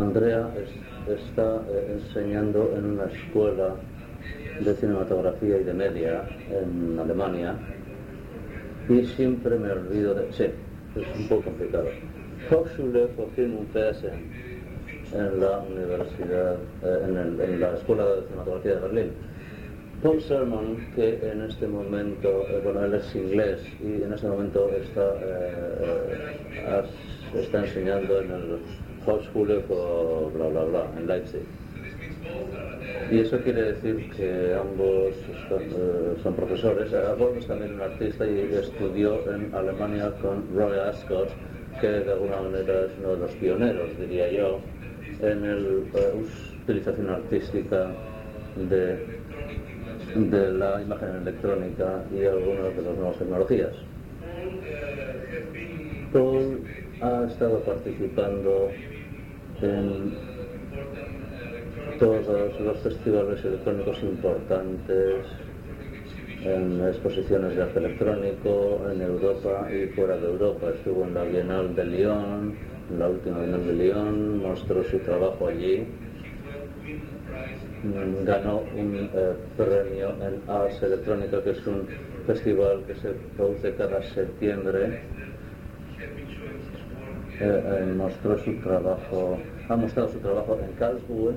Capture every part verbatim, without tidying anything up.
Andrea es, está eh, enseñando en una escuela de cinematografía y de media en Alemania y siempre me olvido de... Sí, es un poco complicado. Hochschule für Film und Fernsehen en la universidad, eh, en, el, en la escuela de cinematografía de Berlín. Paul Sermon, que en este momento, eh, bueno, él es inglés y en este momento está, eh, as, está enseñando en el Hochschule für bla bla bla en Leipzig. Y eso quiere decir que ambos están, eh, son profesores. Paul es también un artista y estudió en Alemania con Roy Ascott, que de alguna manera es uno de los pioneros, diría yo, en la uh, utilización artística de, de la imagen electrónica y algunas de las nuevas tecnologías. Paul ha estado participando en todos los festivales electrónicos importantes, en exposiciones de arte electrónico en Europa y fuera de Europa. Estuvo en la Bienal de Lyon, en la última Bienal de Lyon, mostró su trabajo allí, ganó un eh, premio en Ars Electrónica, que es un festival que se produce cada septiembre. Eh, eh, mostró su trabajo, ha mostrado su trabajo en Karlsruhe,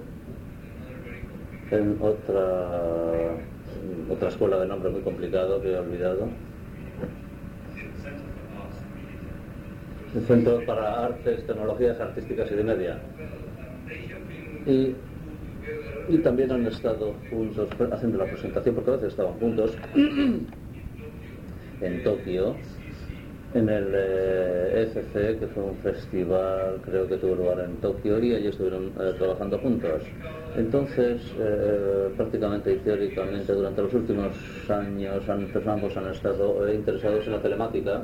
en otra otra escuela de nombre muy complicado que he olvidado, el Centro para Artes, Tecnologías Artísticas y de Media, y, y también han estado juntos haciendo la presentación, porque a veces estaban juntos en Tokio, en el eh, E C C, que fue un festival, creo que tuvo lugar en Tokio, y allí estuvieron eh, trabajando juntos. Entonces, eh, prácticamente y teóricamente, durante los últimos años, ambos han estado eh, interesados en la telemática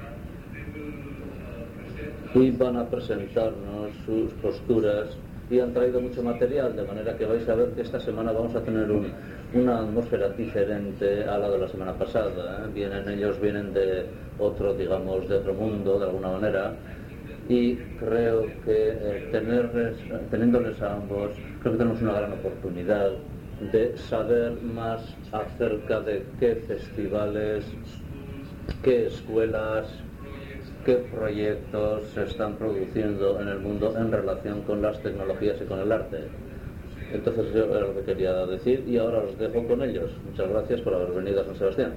y van a presentarnos sus posturas y han traído mucho material, de manera que vais a ver que esta semana vamos a tener un, una atmósfera diferente a la de la semana pasada, ¿eh? Vienen, ellos vienen de otro, digamos, de otro mundo, de alguna manera, y creo que eh, tenerles, teniéndoles a ambos, creo que tenemos una gran oportunidad de saber más acerca de qué festivales, qué escuelas, qué proyectos se están produciendo en el mundo en relación con las tecnologías y con el arte. Entonces yo era lo que quería decir y ahora os dejo con ellos. Muchas gracias por haber venido a San Sebastián.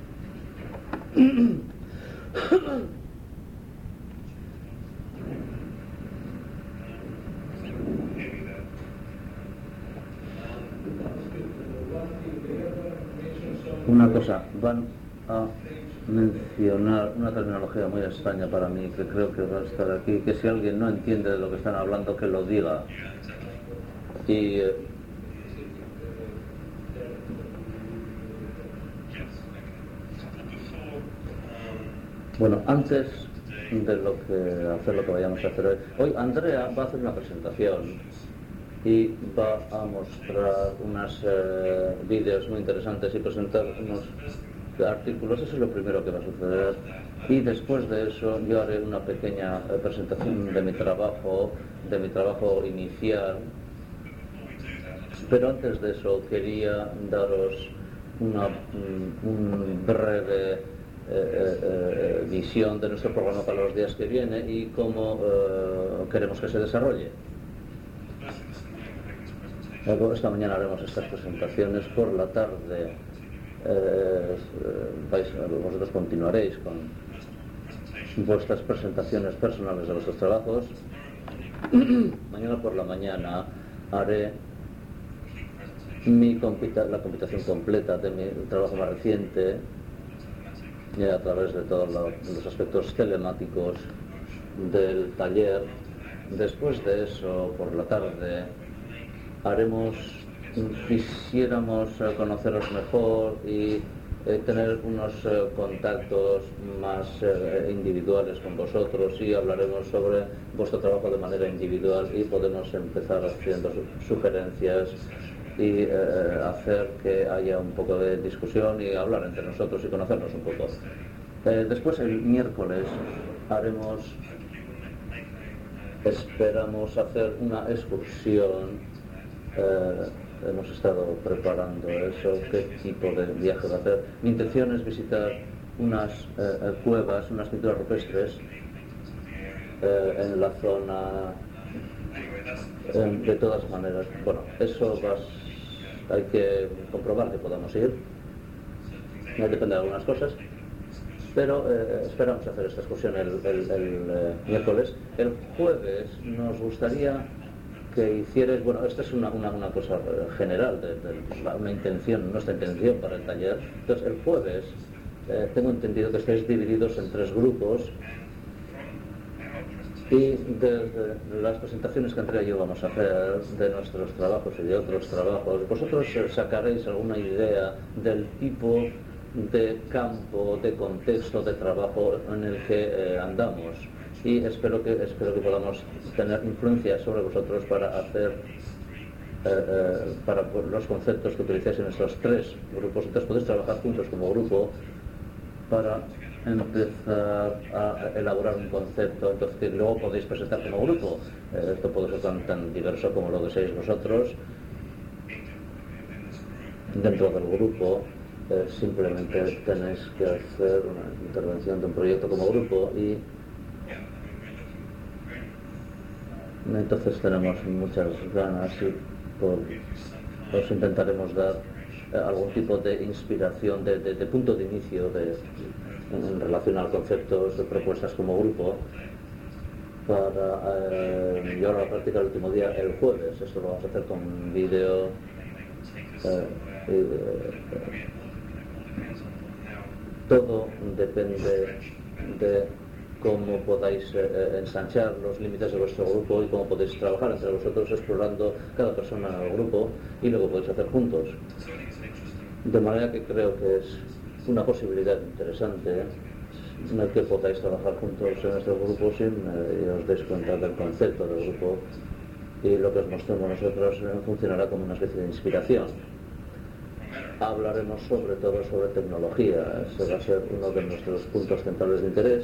Una cosa, van a mencionar una terminología muy extraña para mí, que creo que va a estar aquí, que si alguien no entiende de lo que están hablando, que lo diga. Y eh, bueno, antes de lo que hacer lo que vayamos a hacer hoy, hoy Andrea va a hacer una presentación y va a mostrar unos eh, vídeos muy interesantes y presentar unos artículos. Eso es lo primero que va a suceder, y después de eso yo haré una pequeña eh, presentación de mi trabajo, de mi trabajo inicial. Pero antes de eso quería daros una un breve eh, eh, visión de nuestro programa para los días que vienen y cómo eh, queremos que se desarrolle. Luego, esta mañana haremos estas presentaciones, por la tarde eh, vais, vosotros continuaréis con vuestras presentaciones personales de vuestros trabajos. Mañana por la mañana haré mi compita la computación completa de mi trabajo más reciente, y a través de todos los aspectos telemáticos del taller. Después de eso, por la tarde, haremos, quisiéramos conoceros mejor y eh, tener unos eh, contactos más eh, individuales con vosotros, y hablaremos sobre vuestro trabajo de manera individual y podemos empezar haciendo su sugerencias y eh, hacer que haya un poco de discusión y hablar entre nosotros y conocernos un poco. Eh, después, el miércoles, haremos esperamos hacer una excursión. Eh, hemos estado preparando eso, qué tipo de viaje va a hacer. Mi intención es visitar unas eh, cuevas, unas pinturas rupestres eh, en la zona. Eh, de todas maneras, bueno, eso va, hay que comprobar que podamos ir. No depende de algunas cosas, pero eh, esperamos hacer esta excursión el, el, el eh, miércoles. El jueves nos gustaría que hicierais, bueno, esta es una, una, una cosa general, de, de, una intención, nuestra intención para el taller. Entonces, el jueves eh, tengo entendido que estáis divididos en tres grupos y desde las presentaciones que Andrea y yo vamos a hacer de nuestros trabajos y de otros trabajos, vosotros sacaréis alguna idea del tipo de campo, de contexto de trabajo en el que eh, andamos. Y espero que, espero que podamos tener influencia sobre vosotros para hacer, eh, eh, para los conceptos que utilizáis en estos tres grupos. Entonces podéis trabajar juntos como grupo para empezar a elaborar un concepto, entonces que luego podéis presentar como grupo. Eh, esto puede ser tan, tan diverso como lo deseéis vosotros. Dentro del grupo eh, simplemente tenéis que hacer una intervención de un proyecto como grupo y entonces tenemos muchas ganas y por, os intentaremos dar eh, algún tipo de inspiración, de, de, de punto de inicio de, en, en relación a conceptos de propuestas como grupo para eh, llevar a la práctica el último día, el jueves. Esto lo vamos a hacer con vídeo eh, y, eh, todo depende de cómo podáis eh, ensanchar los límites de vuestro grupo y cómo podéis trabajar entre vosotros explorando cada persona en el grupo y luego podéis hacer juntos. De manera que creo que es una posibilidad interesante en el que podáis trabajar juntos en estos grupos y, eh, y os deis cuenta del concepto del grupo y lo que os mostremos nosotros eh, funcionará como una especie de inspiración. Hablaremos sobre todo sobre tecnología, ese va a ser uno de nuestros puntos centrales de interés.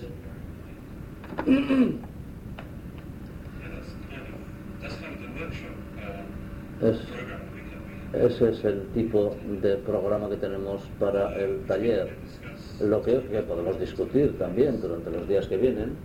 Es, ese es el tipo de programa que tenemos para el taller. Lo que, que podemos discutir también durante los días que vienen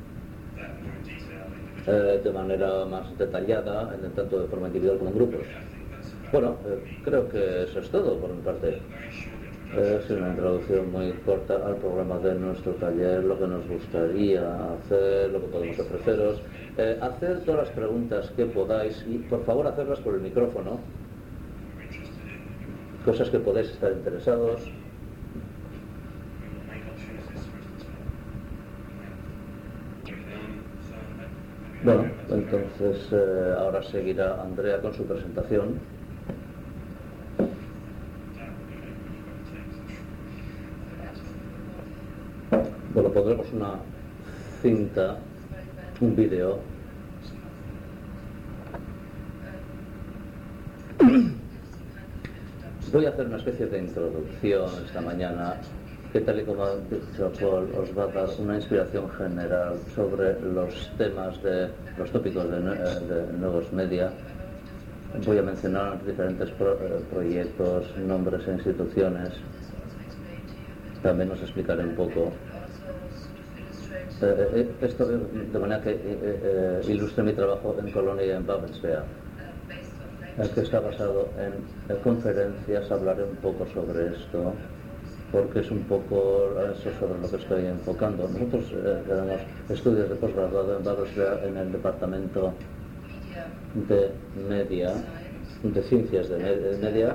eh, de manera más detallada, en tanto de forma individual como en grupos. Bueno, eh, creo que eso es todo por mi parte. Es una introducción muy corta al programa de nuestro taller, lo que nos gustaría hacer, lo que podemos ofreceros. Eh, hacer todas las preguntas que podáis y por favor hacerlas por el micrófono. Cosas que podéis estar interesados. Bueno, entonces eh, ahora seguirá Andrea con su presentación. Bueno, pondremos una cinta, un vídeo. Voy a hacer una especie de introducción esta mañana que, tal y como ha dicho Paul, os va a dar una inspiración general sobre los temas de los tópicos de, de nuevos media. Voy a mencionar diferentes pro, eh, proyectos, nombres e instituciones. También os explicaré un poco Eh, eh, esto de manera que eh, eh, ilustre mi trabajo en Colonia y en Babelsberg, el que está basado en, en conferencias. Hablaré un poco sobre esto porque es un poco eso sobre lo que estoy enfocando. Nosotros eh, tenemos estudios de posgrado en Babelsberg en el departamento de media, de ciencias de media,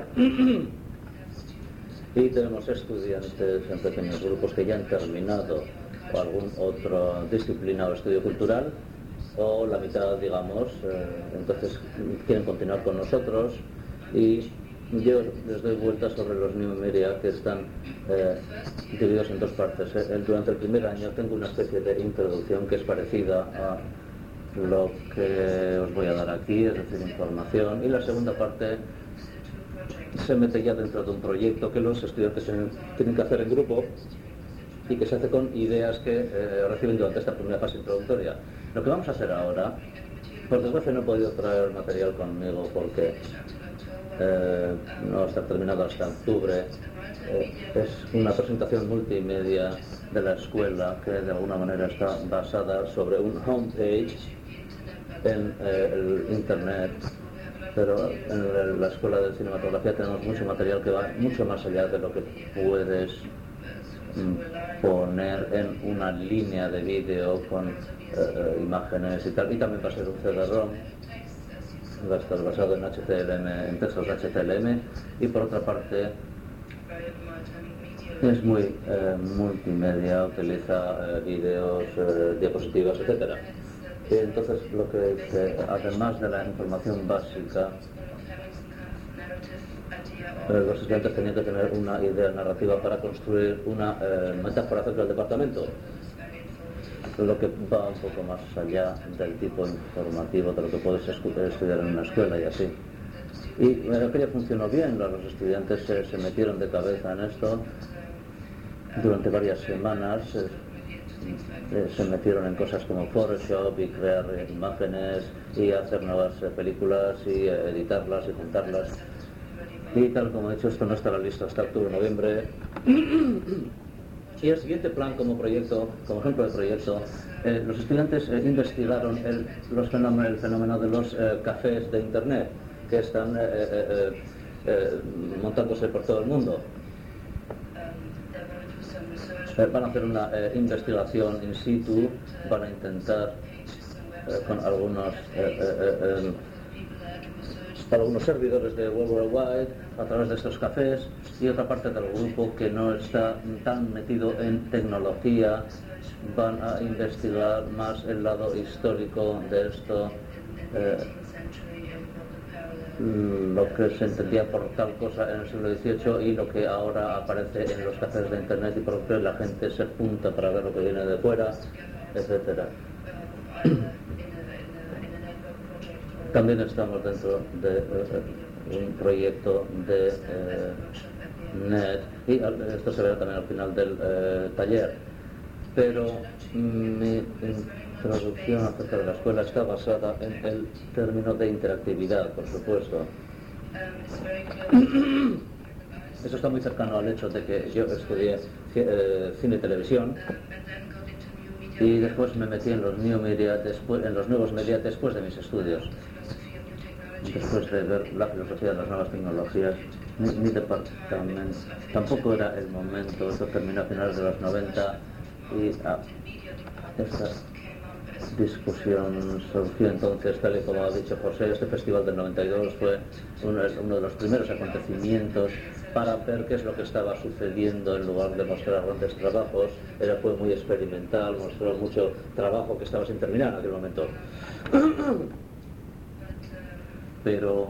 y tenemos estudiantes en pequeños grupos que ya han terminado o algún otra disciplina o estudio cultural, o la mitad, digamos, eh, entonces quieren continuar con nosotros y yo les doy vueltas sobre los New Media que están eh, divididos en dos partes. Eh, durante el primer año tengo una especie de introducción que es parecida a lo que os voy a dar aquí, es decir, información, y la segunda parte se mete ya dentro de un proyecto que los estudiantes tienen que hacer en grupo y que se hace con ideas que eh, reciben durante esta primera fase introductoria. Lo que vamos a hacer ahora, por desgracia no he podido traer material conmigo porque eh, no está terminado hasta octubre, eh, es una presentación multimedia de la escuela que de alguna manera está basada sobre un homepage en eh, el internet, pero en la escuela de cinematografía tenemos mucho material que va mucho más allá de lo que puedes mm, poner en una línea de vídeo con eh, imágenes y tal, y también va a ser un C D ROM, va a estar basado en H T M L, en textos H T M L, y por otra parte es muy eh, multimedia, utiliza eh, vídeos, eh, diapositivas, etcétera. Y entonces lo que dice, además de la información básica, eh, los estudiantes tenían que tener una idea narrativa para construir una eh, metáfora acerca del departamento, lo que va un poco más allá del tipo informativo de lo que puedes estudiar en una escuela y así. Y eh, aquello funcionó bien, los estudiantes se, se metieron de cabeza en esto durante varias semanas. Eh, eh, se metieron en cosas como Photoshop y crear eh, imágenes y hacer nuevas eh, películas y eh, editarlas y juntarlas. Y tal como he dicho, esto no estará listo hasta octubre, noviembre. Y el siguiente plan como proyecto, como ejemplo de proyecto, eh, los estudiantes eh, investigaron el, los fenómenos, el fenómeno de los eh, cafés de internet que están eh, eh, eh, montándose por todo el mundo. Eh, van a hacer una eh, investigación in situ, van a intentar eh, con algunos eh, eh, eh, algunos servidores de World Wide Wide a través de estos cafés, y otra parte del grupo que no está tan metido en tecnología van a investigar más el lado histórico de esto, eh, lo que se entendía por tal cosa en el siglo dieciocho y lo que ahora aparece en los cafés de internet y por lo que la gente se junta para ver lo que viene de fuera, etcétera. También estamos dentro de eh, un proyecto de eh, net, y esto se verá también al final del eh, taller, pero mi introducción acerca de la escuela está basada en el término de interactividad, por supuesto. Eso está muy cercano al hecho de que yo estudié eh, cine y televisión y después me metí en los new media, después, en los nuevos media después de mis estudios. Después de ver la filosofía de las nuevas tecnologías, mi, mi departamento tampoco era el momento, esto terminó a finales de los noventa y ah, esta discusión surgió entonces, tal y como ha dicho José. Este festival del noventa y dos fue uno, uno de los primeros acontecimientos para ver qué es lo que estaba sucediendo en lugar de mostrar grandes trabajos. Era, fue muy experimental, mostró mucho trabajo que estaba sin terminar en aquel momento. Pero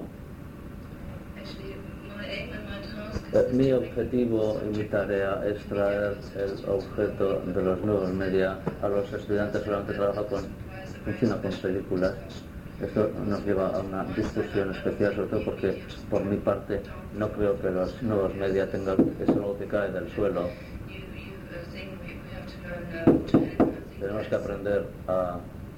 eh, mi objetivo y mi tarea es traer el objeto de los nuevos media a los estudiantes. Solamente trabaja con, funciona con películas. Esto nos lleva a una discusión especial, sobre todo porque por mi parte no creo que los nuevos media tengan, es algo que cae del suelo. Tenemos que aprender a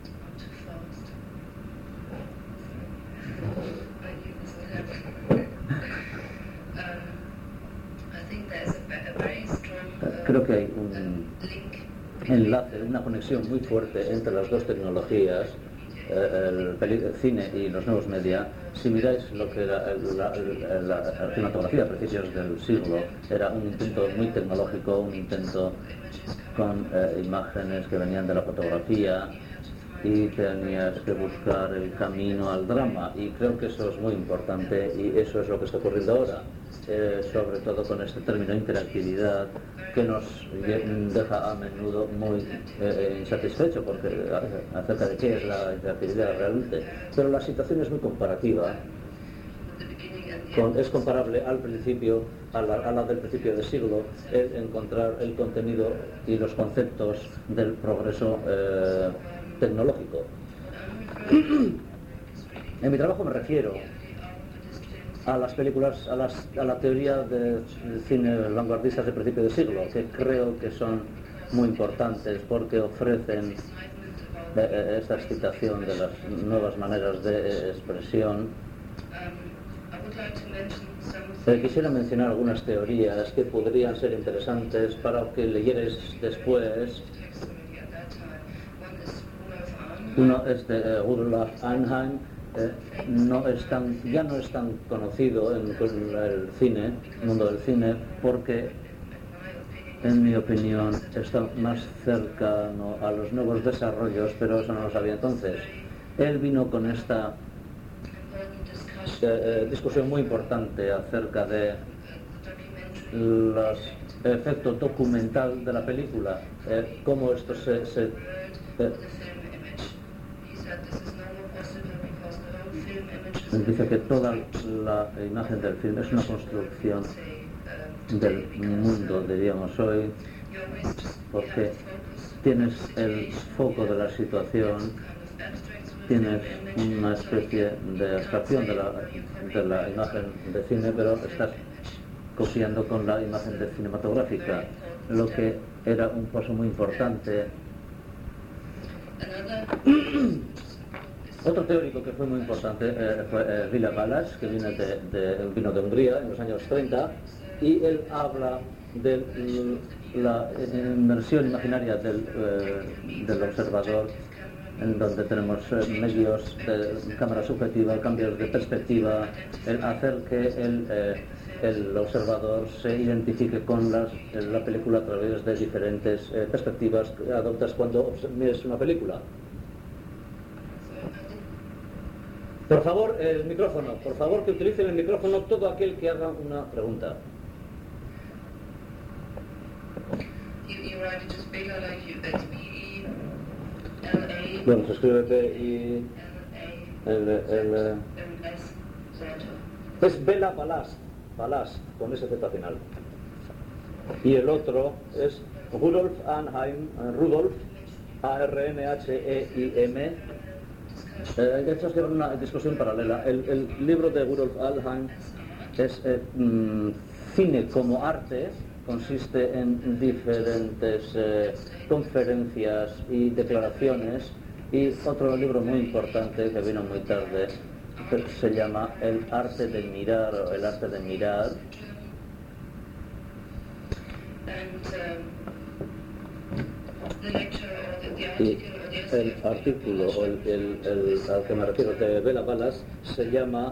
creo que hay un enlace, una conexión muy fuerte entre las dos tecnologías, el, el cine y los nuevos media. Si miráis lo que era la, la, la, la cinematografía a principios del siglo, era un intento muy tecnológico, un intento con eh, imágenes que venían de la fotografía, y tenías que buscar el camino al drama, y creo que eso es muy importante y eso es lo que está ocurriendo ahora, eh, sobre todo con este término interactividad que nos deja a menudo muy eh, insatisfechos porque acerca de qué es la interactividad realmente, pero la situación es muy comparativa. Con, es comparable al principio, a la, a la del principio del siglo, el encontrar el contenido y los conceptos del progreso eh, tecnológico. En mi trabajo me refiero a las películas, a, las, a la teoría de cine vanguardistas de principio del siglo, que creo que son muy importantes porque ofrecen eh, esta excitación de las nuevas maneras de eh, expresión. Eh, quisiera mencionar algunas teorías que podrían ser interesantes para que leyeres después. Uno es de eh, Rudolf Arnheim. Eh, no es tan, ya no es tan conocido en, en el cine, el mundo del cine, porque en mi opinión está más cercano a los nuevos desarrollos, pero eso no lo sabía entonces. Él vino con esta eh, discusión muy importante acerca de los efectos documental de la película, eh, cómo esto se... se eh, dice que toda la imagen del film es una construcción del mundo, diríamos hoy, porque tienes el foco de la situación, tienes una especie de abstracción de la, de la imagen de cine, pero estás copiando con la imagen de cinematográfica, lo que era un paso muy importante. Otro teórico que fue muy importante eh, fue eh, Vila Balázs, que viene de, de, vino de Hungría en los años treinta, y él habla de la inmersión imaginaria del, eh, del observador, en donde tenemos eh, medios de cámara subjetiva, cambios de perspectiva, el hacer que el, eh, el observador se identifique con las, la película a través de diferentes eh, perspectivas que adoptas cuando mires una película. Por favor, el micrófono. Por favor, que utilicen el micrófono todo aquel que haga una pregunta. Bueno, se escribe P I L L. Es Bela Balázs, Balázs, con ese Z final. Y el otro es Rudolf Arnheim, Rudolf, A R N H E I M. Eh, esto es una discusión paralela. El, el libro de Rudolf Arnheim es eh, mm, cine como arte, consiste en diferentes eh, conferencias y declaraciones, y otro libro muy importante que vino muy tarde se llama El arte de mirar o El arte de mirar. Y el artículo o el, el, el, al que me refiero de Bela Balázs se llama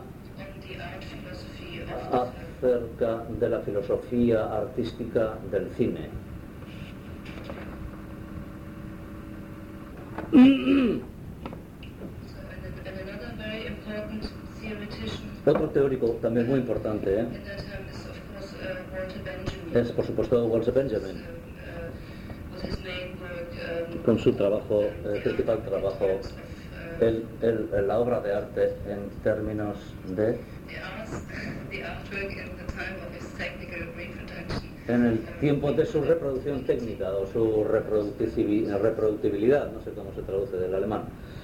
Acerca de la filosofía artística del cine. Otro teórico también muy importante ¿eh? es por supuesto Walter Benjamin, con su trabajo, el principal trabajo, el, el, la obra de arte en términos de... en el tiempo de su reproducción técnica o su reproductibilidad, no sé cómo se traduce del alemán.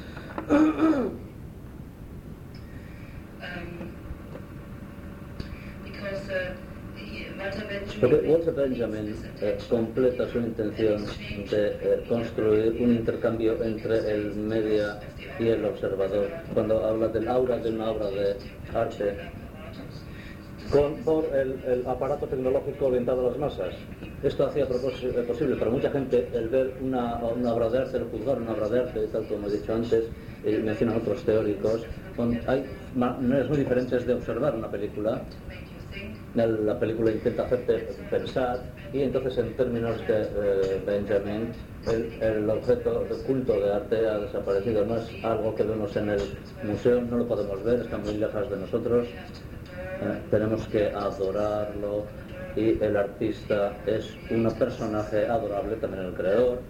Porque Walter Benjamin eh, completa su intención de eh, construir un intercambio entre el media y el observador cuando habla del aura de una obra de arte con, por el, el aparato tecnológico orientado a las masas. Esto hacía posible para mucha gente el ver una, una obra de arte, el juzgar una obra de arte, tal como he dicho antes, y mencionan otros teóricos. Con, hay maneras muy diferentes de observar una película. La película intenta hacerte pensar, y entonces en términos de eh, Benjamin el, el objeto de culto de arte ha desaparecido. No es algo que vemos en el museo, no lo podemos ver, está muy lejos de nosotros, eh, tenemos que adorarlo, y el artista es un personaje adorable, también el creador,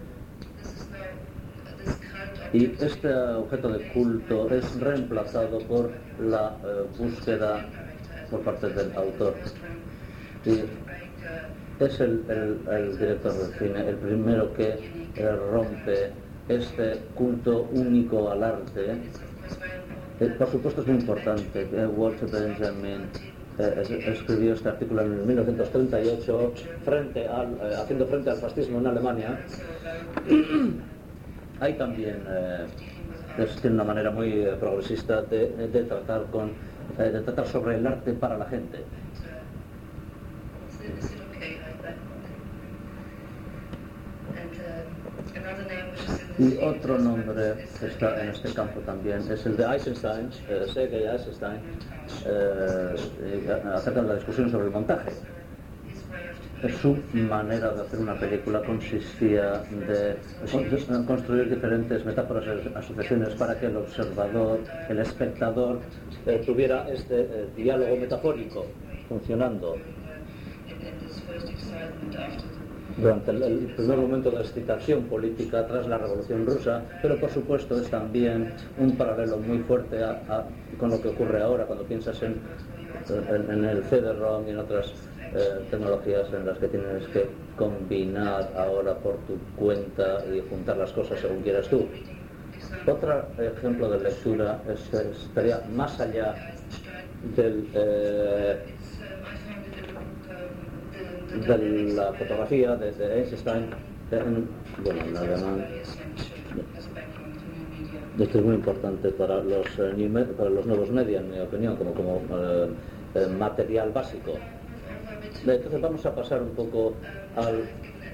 y este objeto de culto es reemplazado por la eh, búsqueda por parte del autor. Y es el, el, el director del cine el primero que eh, rompe este culto único al arte. Eh, por supuesto es muy importante. Eh, Walter Benjamin eh, escribió este artículo en mil novecientos treinta y ocho frente al, eh, haciendo frente al fascismo en Alemania. Hay también eh, es, tiene una manera muy eh, progresista de, de tratar con eh, de tratar sobre el arte para la gente. Y otro nombre que está en este campo también es el de Eisenstein, eh, Sergei Eisenstein, eh, acerca de la discusión sobre el montaje. Su manera de hacer una película consistía de construir diferentes metáforas y asociaciones para que el observador, el espectador, eh, tuviera este eh, diálogo metafórico funcionando. Durante el, el primer momento de excitación política tras la Revolución Rusa, pero por supuesto es también un paralelo muy fuerte a, a, con lo que ocurre ahora cuando piensas en, en, en el C D ROM y en otras eh, tecnologías en las que tienes que combinar ahora por tu cuenta y juntar las cosas según quieras tú. Otro ejemplo de lectura es, estaría más allá del... Eh, de la fotografía desde Eisenstein en, bueno, en alemán. Esto es muy importante para los, eh, new med, para los nuevos media, en mi opinión, como, como eh, eh, material básico. Entonces vamos a pasar un poco al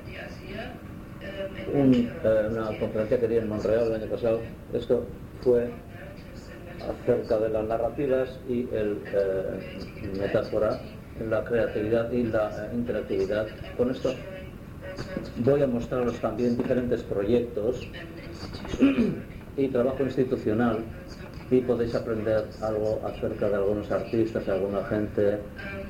un, eh, una conferencia que di en Montreal el año pasado. Esto fue acerca de las narrativas y el eh, metáfora, la creatividad y la eh, interactividad. Con esto voy a mostraros también diferentes proyectos y trabajo institucional, y podéis aprender algo acerca de algunos artistas, alguna gente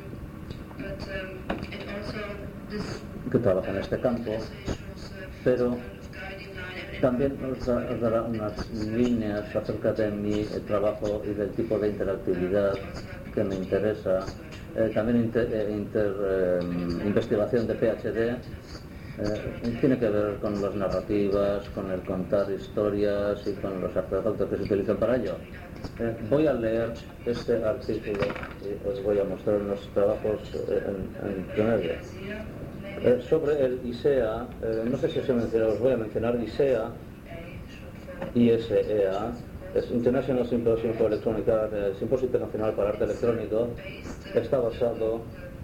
que trabaja en este campo, pero también os dará unas líneas acerca de mi trabajo y del tipo de interactividad que me interesa. Eh, también inter, inter, eh, investigación de PhD, eh, tiene que ver con las narrativas, con el contar historias y con los artefactos que se utilizan para ello. Eh, voy a leer este artículo y os voy a mostrar unos trabajos eh, en, en primer eh, sobre el I S E A. Eh, no sé si os, he mencionado, os voy a mencionar I S E A, I S E A, es International Symposium for Electronic Art, el Simposio Internacional para Arte Electrónico. Está basado,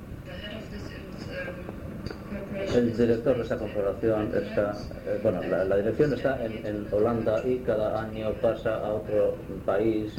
el director de esta corporación está, eh, bueno, la, la dirección está en, en Holanda, y cada año pasa a otro país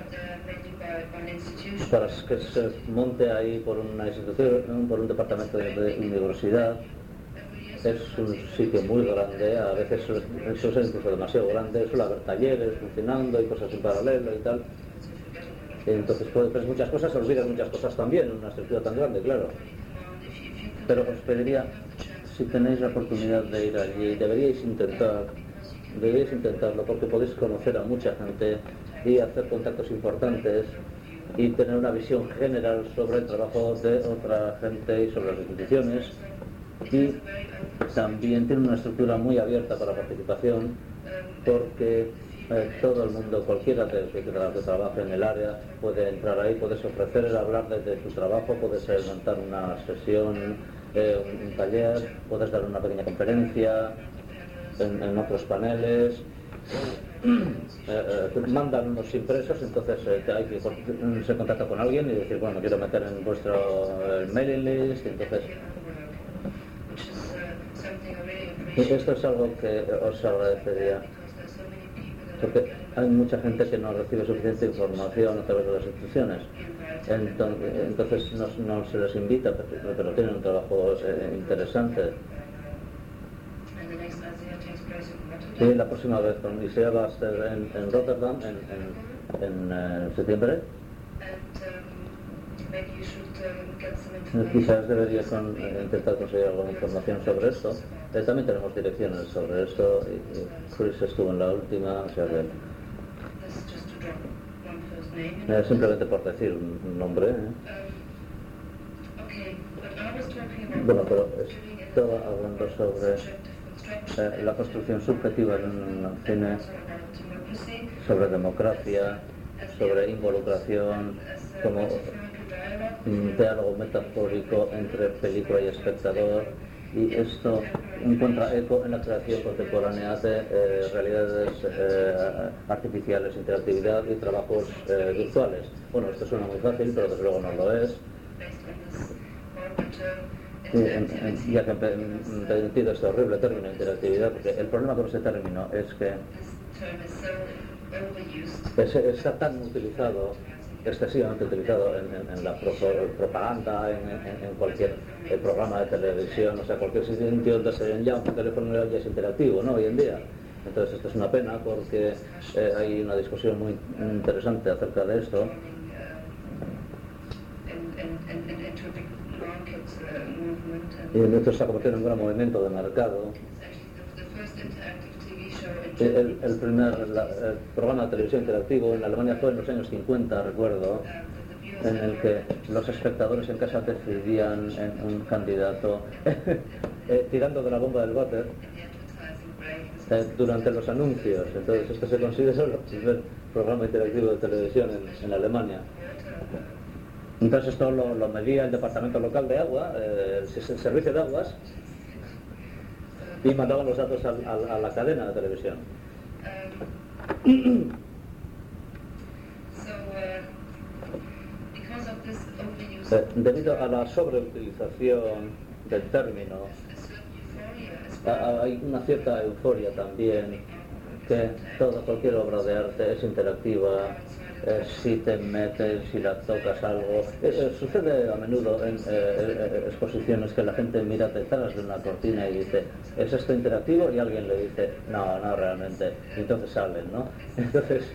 para que se monte ahí por una institución, por un departamento de, de universidad. Es un sitio muy grande, a veces eso es incluso demasiado grande, suele haber talleres funcionando y cosas en paralelo y tal. Entonces puedes ver muchas cosas, olvidas muchas cosas también en una estructura tan grande, claro. Pero os pediría, si tenéis la oportunidad de ir allí, deberíais intentar, deberíais intentarlo, porque podéis conocer a mucha gente y hacer contactos importantes y tener una visión general sobre el trabajo de otra gente y sobre las instituciones. Y también tiene una estructura muy abierta para participación, porque eh, todo el mundo, cualquiera de que, que trabaje en el área, puede entrar ahí, puedes ofrecer el hablar desde tu trabajo, puedes eh, montar una sesión, eh, un, un taller, puedes dar una pequeña conferencia en, en otros paneles. Eh, eh, mandan unos impresos, entonces eh, hay que se contacta con alguien y decir, bueno, me quiero meter en vuestro eh, mailing list, y entonces esto es algo que os agradecería, porque hay mucha gente que no recibe suficiente información a través de las instituciones. Entonces, entonces no, no se les invita, pero, pero tienen un trabajo eh, interesante. Sí, la próxima vez con I S E A va a ser en, en Rotterdam en, en, en eh, septiembre. Quizás debería con, eh, intentar conseguir alguna información sobre esto. Eh, también tenemos direcciones sobre esto, y, y Chris estuvo en la última, o sea que eh, simplemente por decir un, un nombre. ¿eh? Bueno, pero estaba hablando sobre eh, la construcción subjetiva en un cine, sobre democracia, sobre involucración, como un diálogo metafórico entre película y espectador, y esto encuentra eco en la creación contemporánea de eh, realidades eh, artificiales, interactividad y trabajos eh, virtuales. Bueno, esto suena muy fácil, pero desde luego no lo es. Y, en, en, ya que he metido este horrible término interactividad, porque el problema con ese término es que es, está tan utilizado, excesivamente utilizado en, en, en la pro, propaganda, en, en, en cualquier eh, programa de televisión, o sea, cualquier sitio donde se ven ya un teléfono ya es interactivo, ¿no? Hoy en día. Entonces esto es una pena porque eh, hay una discusión muy interesante acerca de esto. Y esto se ha convertido en un gran movimiento de mercado. El, el primer la, el programa de televisión interactivo en Alemania fue en los años cincuenta, recuerdo, en el que los espectadores en casa decidían en un candidato eh, tirando de la bomba del váter eh, durante los anuncios. Entonces esto se considera el primer programa interactivo de televisión en, en Alemania. Entonces esto lo, lo medía el departamento local de agua, eh, el, el servicio de aguas, y mandaban los datos a, a, a la cadena de televisión. Um, so, uh, eh, debido a la sobreutilización del término, a, hay una cierta euforia también, que toda cualquier obra de arte es interactiva. Eh, si te metes, si la tocas algo, eh, eh, sucede a menudo en eh, eh, exposiciones que la gente mira detrás de una cortina y dice, ¿es esto interactivo? Y alguien le dice, no, no realmente, y entonces salen, ¿no? Entonces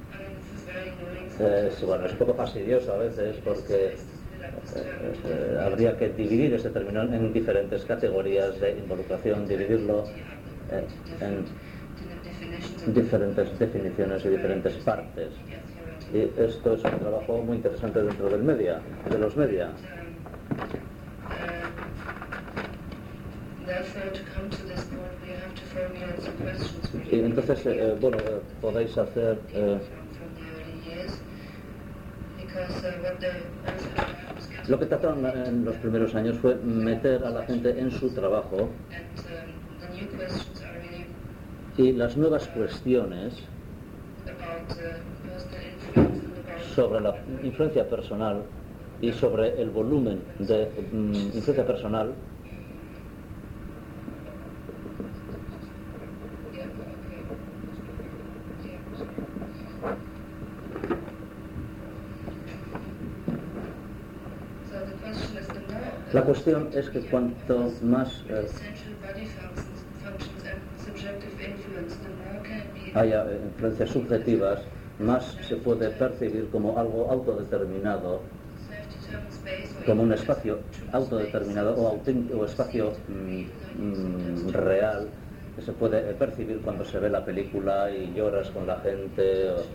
eh, es, bueno, es un poco fastidioso a veces porque eh, eh, habría que dividir este término en diferentes categorías de involucración, dividirlo eh, en diferentes definiciones y diferentes partes. Y esto es un trabajo muy interesante dentro del media, de los media. Y entonces, eh, bueno, eh, podéis hacer... Eh, lo que trataron en los primeros años fue meter a la gente en su trabajo, y las nuevas cuestiones sobre la influencia personal y sobre el volumen de um, influencia personal la cuestión es que cuanto más eh, haya influencias subjetivas, más se puede percibir como algo autodeterminado, como un espacio autodeterminado o, o espacio mm, mm, real, que se puede percibir cuando se ve la película y lloras con la gente. O...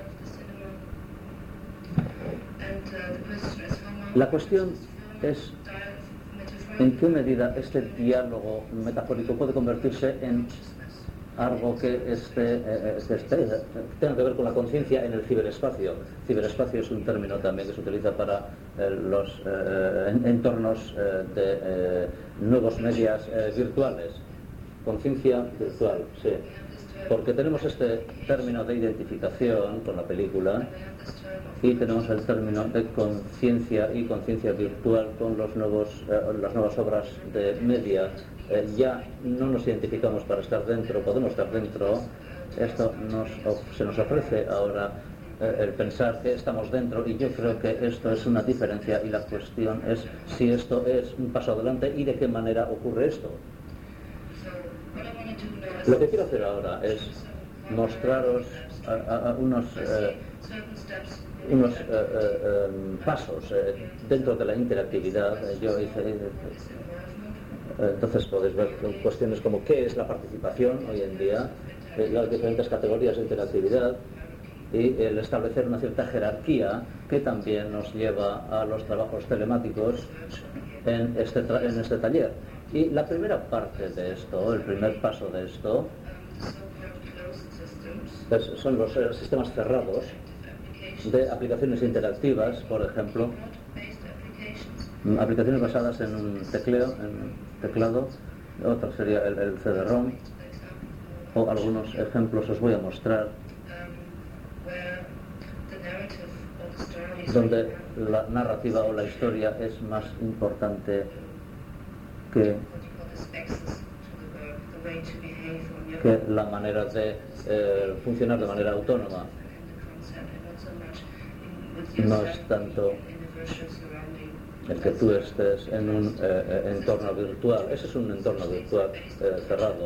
La cuestión es en qué medida este diálogo metafórico puede convertirse en algo que, este, eh, que este, tenga que ver con la conciencia en el ciberespacio. Ciberespacio es un término también que se utiliza para eh, los eh, entornos eh, de eh, nuevos medios eh, virtuales. Conciencia virtual, sí. Porque tenemos este término de identificación con la película y tenemos el término de conciencia y conciencia virtual con los nuevos, eh, las nuevas obras de media. Eh, ya no nos identificamos para estar dentro, podemos estar dentro. Esto nos, se nos ofrece ahora eh, el pensar que estamos dentro, y yo creo que esto es una diferencia, y la cuestión es si esto es un paso adelante y de qué manera ocurre esto. Lo que quiero hacer ahora es mostraros a, a, a unos, eh, unos eh, eh, pasos eh, dentro de la interactividad. Yo hice, eh, entonces podéis ver cuestiones como qué es la participación hoy en día, eh, las diferentes categorías de interactividad, y el establecer una cierta jerarquía que también nos lleva a los trabajos telemáticos en este, en este taller. Y la primera parte de esto, el primer paso de esto, pues son los eh, sistemas cerrados de aplicaciones interactivas, por ejemplo, aplicaciones basadas en un tecleo, en teclado, otra sería el, el C D ROM, o algunos ejemplos os voy a mostrar donde la narrativa o la historia es más importante que, que la manera de eh, funcionar de manera autónoma. No es tanto el que tú estés en un eh, entorno virtual. Ese es un entorno virtual eh, cerrado.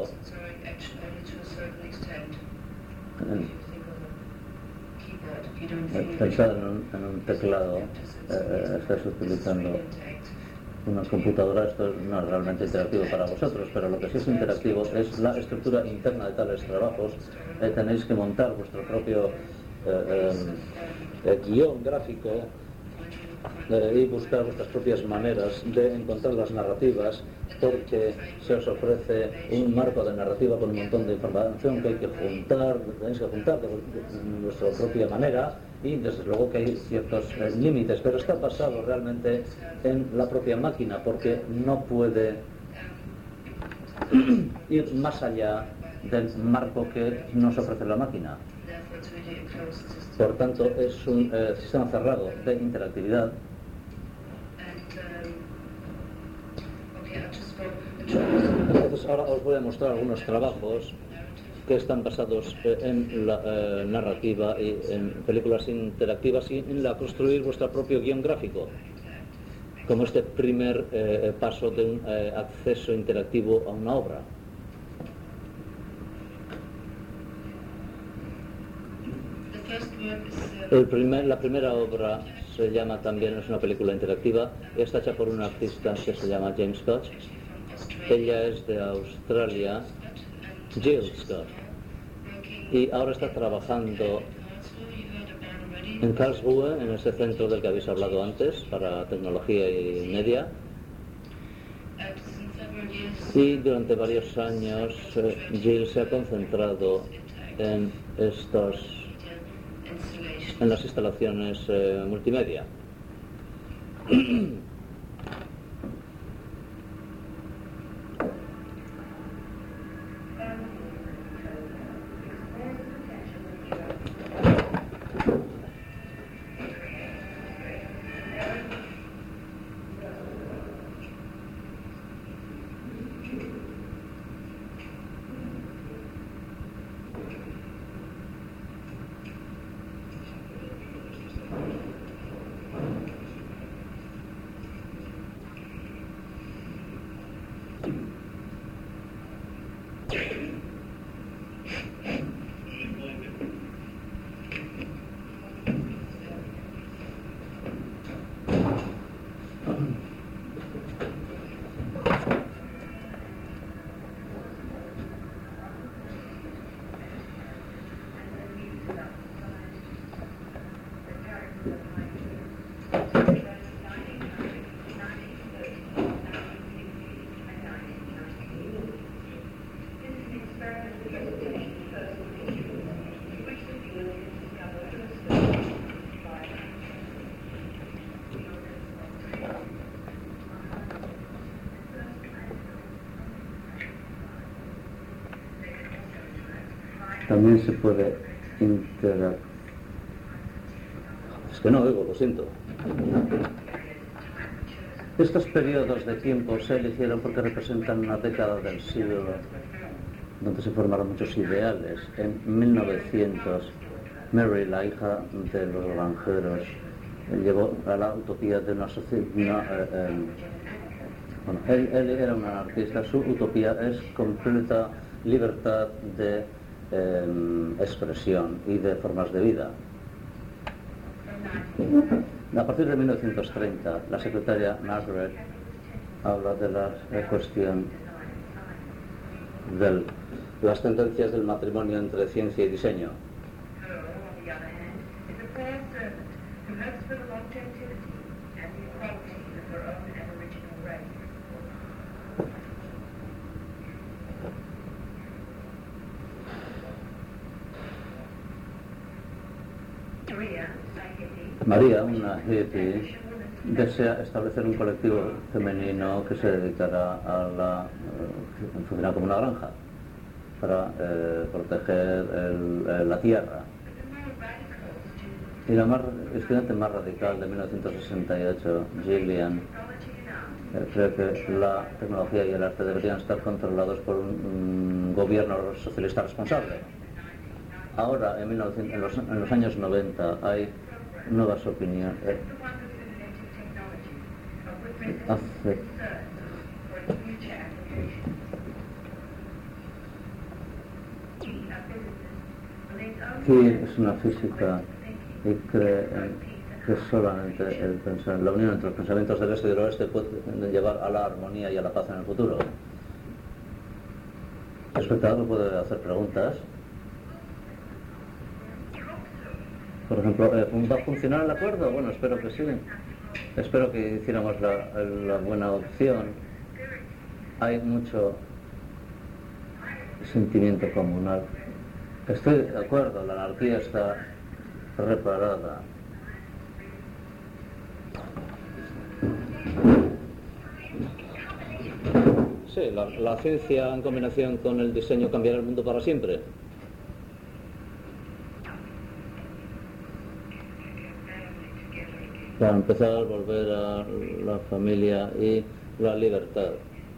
Pensad en un, en un teclado, eh, estás utilizando una computadora, esto no es realmente interactivo para vosotros, pero lo que sí es interactivo es la estructura interna de tales trabajos. Eh, tenéis que montar vuestro propio eh, eh, guión gráfico eh, y buscar vuestras propias maneras de encontrar las narrativas, porque se os ofrece un marco de narrativa con un montón de información que hay que juntar, tenéis que juntar de, de vuestra propia manera, y desde luego que hay ciertos eh, límites, pero está basado realmente en la propia máquina, porque no puede ir más allá del marco que nos ofrece la máquina. Por tanto, es un eh, sistema cerrado de interactividad. Entonces, ahora os voy a mostrar algunos trabajos que están basados eh, en la eh, narrativa y en películas interactivas y en la construir vuestro propio guión gráfico, como este primer eh, paso de un eh, acceso interactivo a una obra. El primer, la primera obra se llama también, es una película interactiva, está hecha por una artista que se llama James Scott. Ella es de Australia, Jill Scott, y ahora está trabajando en Karlsruhe, en ese centro del que habéis hablado antes para tecnología y media, y durante varios años eh, Jill se ha concentrado en estos en las instalaciones eh, multimedia. También se puede interactuar. Es que no oigo, lo siento. Estos periodos de tiempo se eligieron porque representan una década del siglo donde se formaron muchos ideales. En mil novecientos, Mary, la hija de los granjeros, llegó a la utopía de una sociedad. Eh, eh, bueno, él, él era un anarquista. Su utopía es completa libertad de eh, expresión y de formas de vida. A partir de mil novecientos treinta, la secretaria Margaret habla de la cuestión de las tendencias del matrimonio entre ciencia y diseño. María, una hippie, desea establecer un colectivo femenino que se dedicará a la eh, funcionar como una granja para eh, proteger el, eh, la tierra. Y la más, estudiante más radical de mil novecientos sesenta y ocho, Gillian, eh, cree que la tecnología y el arte deberían estar controlados por un, un gobierno socialista responsable. Ahora, en, mil novecientos, en, los, en los años noventa, hay nuevas opiniones. Eh, hace sí, es una física y cree en que solamente el pensar, la unión entre los pensamientos del este y del oeste puede llevar a la armonía y a la paz en el futuro. El espectador puede hacer preguntas. Por ejemplo, ¿va a funcionar el acuerdo? Bueno, espero que sí. Espero que hiciéramos la, la buena opción. Hay mucho sentimiento comunal. Estoy de acuerdo, la anarquía está reparada. Sí, la, la ciencia en combinación con el diseño cambiará el mundo para siempre. Para empezar, volver a la familia y la libertad.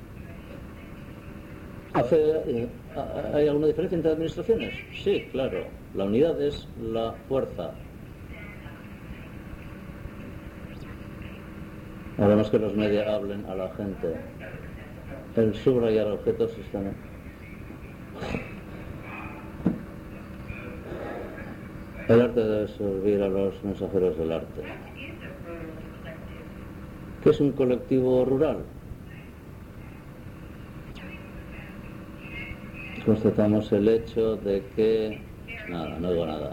¿Hace, ¿Hay alguna diferencia entre administraciones? Sí, claro. La unidad es la fuerza. Haremos que los medios hablen a la gente. El subrayar objetos está... El arte debe servir a los mensajeros del arte. ¿Qué es un colectivo rural? Constatamos el hecho de que... Nada, no digo nada.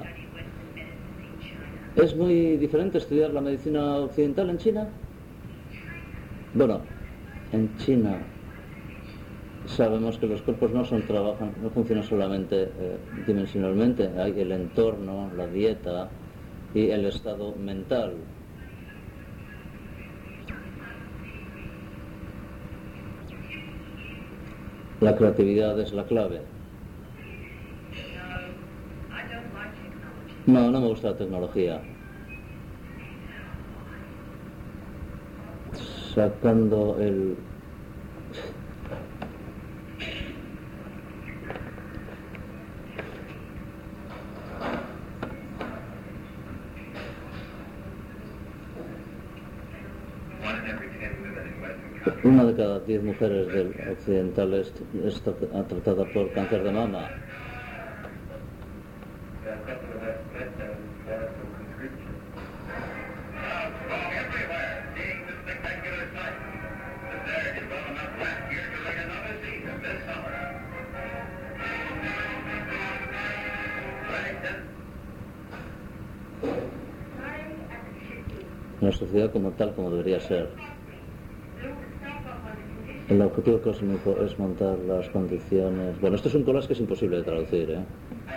¿Es muy diferente estudiar la medicina occidental en China? Bueno, en China sabemos que los cuerpos no son trabajan, no funcionan solamente eh, dimensionalmente, hay el entorno, la dieta y el estado mental. La creatividad es la clave. No, no me gusta la tecnología. Sacando el... Una de cada diez mujeres del occidental es, es tratada por cáncer de mama. Una sociedad como tal, como debería ser. El objetivo cósmico es montar las condiciones... Bueno, esto es un collage que es imposible de traducir, ¿eh?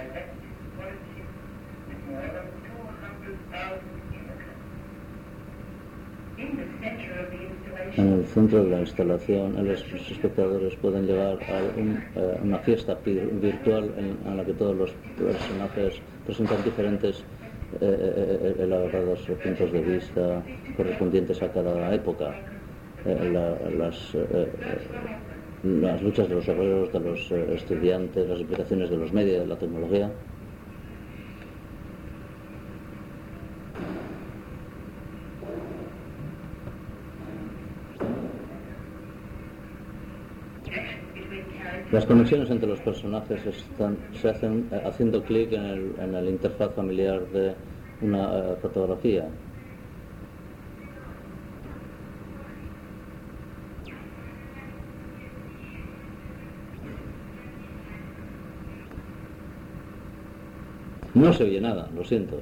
En el centro de la instalación, los espectadores pueden llegar a un, eh, una fiesta virtual en, en la que todos los personajes presentan diferentes eh, elaborados puntos de vista correspondientes a cada época. Eh, la, las, eh, las luchas de los obreros, de los eh, estudiantes, las implicaciones de los medios, de la tecnología. Las conexiones entre los personajes están, se hacen eh, haciendo clic en el, en el interfaz familiar de una eh, fotografía. No se oye nada, lo siento.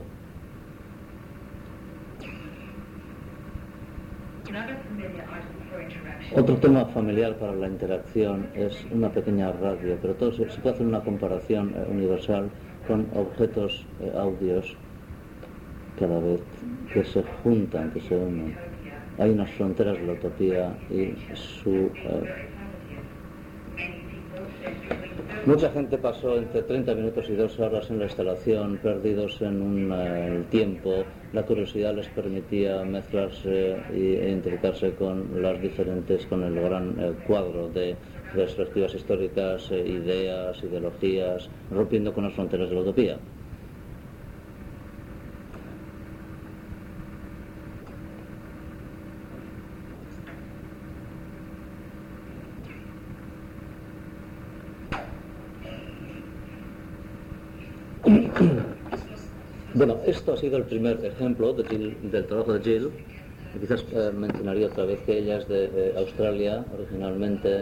Otro tema familiar para la interacción es una pequeña radio, pero todo se, se puede hacer una comparación eh, universal con objetos eh, audios cada vez que se juntan, que se unen. hay unas fronteras de la utopía y su... Eh, mucha gente pasó entre treinta minutos y dos horas en la instalación, perdidos en un eh, tiempo. La curiosidad les permitía mezclarse e identificarse con las diferentes, con el gran eh, cuadro de perspectivas históricas, eh, ideas, ideologías, rompiendo con las fronteras de la utopía. Bueno, esto ha sido el primer ejemplo de Jill, del trabajo de Jill. Quizás eh, mencionaría otra vez que ella es de eh, Australia originalmente.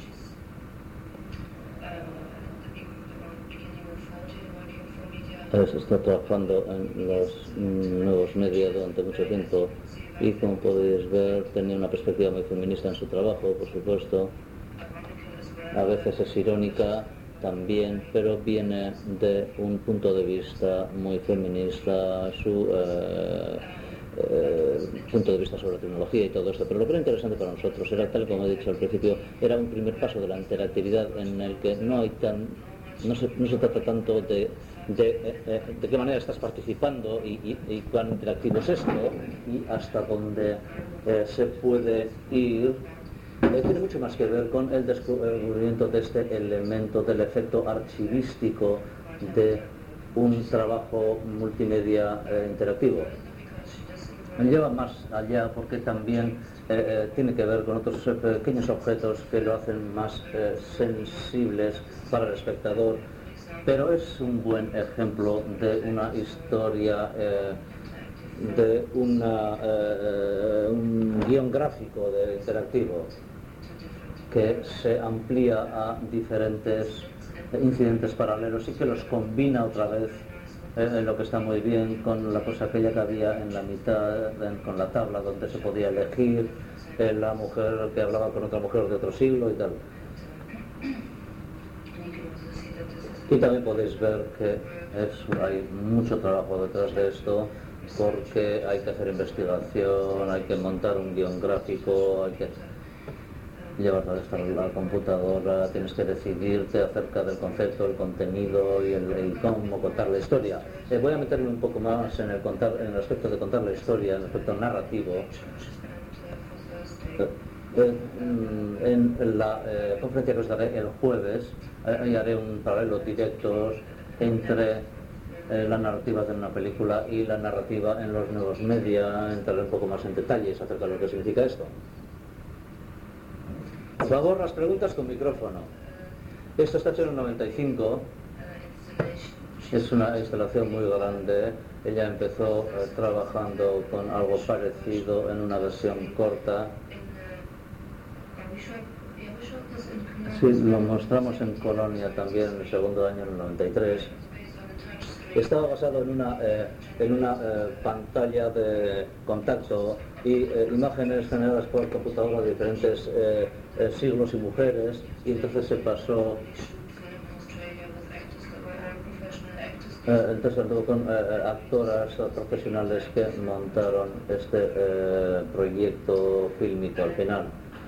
Eh, se está trabajando en los mm, nuevos medios durante mucho tiempo y, como podéis ver, tenía una perspectiva muy feminista en su trabajo, por supuesto. A veces es irónica también, pero viene de un punto de vista muy feminista, su eh, eh, punto de vista sobre la tecnología y todo esto. Pero lo que era interesante para nosotros era, tal como he dicho al principio, era un primer paso de la interactividad en el que no hay tan, no se, no se trata tanto de de, eh, de qué manera estás participando y, y, y cuán interactivo es esto y hasta dónde eh, se puede ir. Eh, tiene mucho más que ver con el descubrimiento de este elemento del efecto archivístico de un trabajo multimedia eh, interactivo. Lleva más allá porque también eh, eh, tiene que ver con otros pequeños objetos que lo hacen más eh, sensibles para el espectador, pero es un buen ejemplo de una historia, eh, de una, eh, un guión gráfico de interactivo que se amplía a diferentes incidentes paralelos y que los combina otra vez eh, lo que está muy bien con la cosa aquella que había en la mitad, en, con la tabla donde se podía elegir eh, la mujer que hablaba con otra mujer de otro siglo y tal. Y también podéis ver que es, hay mucho trabajo detrás de esto, porque hay que hacer investigación, hay que montar un guión gráfico, hay que llevarlo a la computadora, tienes que decidirte acerca del concepto, el contenido y el, el cómo contar la historia. Eh, voy a meterme un poco más en el, contar, en el aspecto de contar la historia, en el aspecto narrativo. Eh, En, en la eh, conferencia que os daré el jueves, eh, haré un paralelo directo entre eh, la narrativa de una película y la narrativa en los nuevos media, entraré un poco más en detalles acerca de lo que significa esto. Por favor, las preguntas con micrófono. Esto está hecho en el noventa y cinco, es una instalación muy grande. Ella empezó eh, trabajando con algo parecido en una versión corta. Sí, lo mostramos en Colonia también en el segundo año, en el noventa y tres. Estaba basado en una, eh, en una eh, pantalla de contacto y eh, imágenes generadas por computadora de diferentes eh, eh, siglos y mujeres, y entonces se pasó eh, entonces anduvo con eh, actoras profesionales que montaron este eh, proyecto fílmico al final.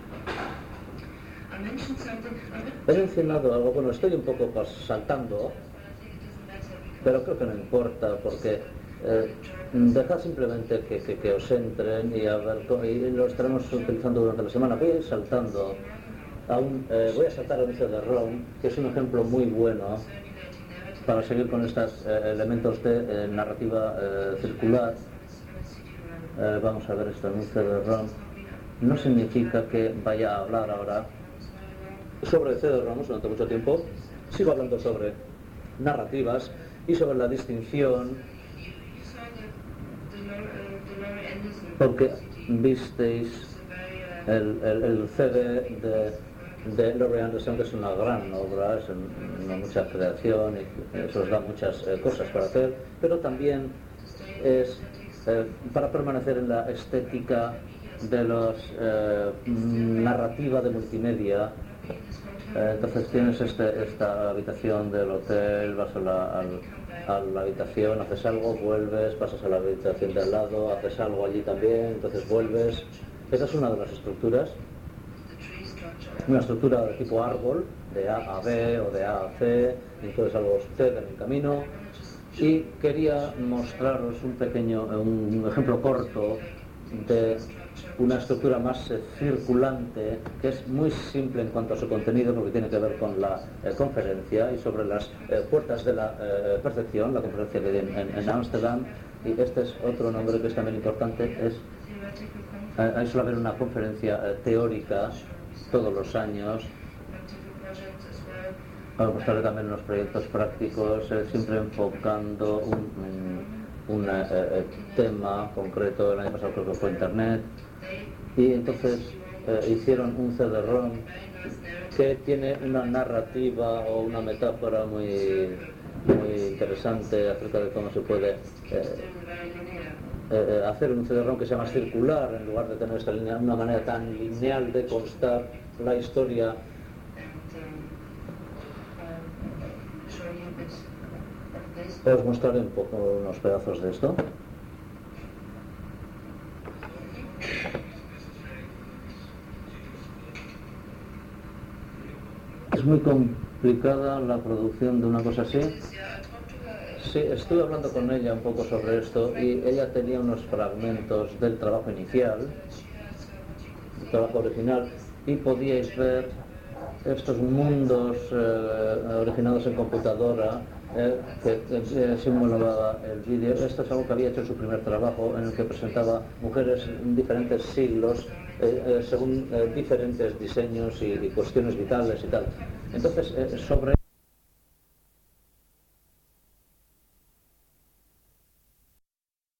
He mencionado algo, bueno, estoy un poco saltando, pero creo que no importa, porque eh, dejad simplemente que, que, que os entren y, a ver, y lo estaremos utilizando durante la semana. Voy a ir saltando, a un, eh, voy a saltar a un C D ROM, que es un ejemplo muy bueno para seguir con estos eh, elementos de eh, narrativa eh, circular. Eh, vamos a ver esto en un C D ROM. No significa que vaya a hablar ahora sobre C D ROMs durante mucho tiempo. Sigo hablando sobre narrativas y sobre la distinción, porque visteis el, el, el C D de, de Laurie Anderson, que es una gran obra, es una mucha creación y eso os da muchas eh, cosas para hacer, pero también es eh, para permanecer en la estética de los eh, narrativa de multimedia. Eh, entonces tienes este, esta habitación del hotel, vas a la, al, a la habitación, haces algo, vuelves, pasas a la habitación de al lado, haces algo allí también, entonces vuelves. Esa es una de las estructuras, una estructura de tipo árbol, de A a B o de A a C, y entonces algo sucede en el camino. Y quería mostraros un pequeño, un ejemplo corto de una estructura más eh, circulante, que es muy simple en cuanto a su contenido, porque tiene que ver con la eh, conferencia y sobre las eh, puertas de la eh, percepción, la conferencia que di en Ámsterdam. Y este es otro nombre que es también importante, es eh, ahí suele haber una conferencia eh, teórica todos los años. Para mostrarle también unos proyectos prácticos, eh, siempre enfocando un, un, un eh, tema concreto. El año pasado creo que fue Internet, y entonces eh, hicieron un C D ROM que tiene una narrativa o una metáfora muy, muy interesante acerca de cómo se puede eh, eh, hacer un C D ROM que sea más circular en lugar de tener esta línea, una manera tan lineal de contar la historia. Os mostraré un poco unos pedazos de esto. Es muy complicada la producción de una cosa así. Sí, estuve hablando con ella un poco sobre esto y ella tenía unos fragmentos del trabajo inicial, el trabajo original, y podíais ver estos mundos eh, originados en computadora eh, que eh, simulaba el vídeo. Esto es algo que había hecho en su primer trabajo, en el que presentaba mujeres en diferentes siglos eh, eh, según eh, diferentes diseños y, y cuestiones vitales y tal. Entonces, eh, sobre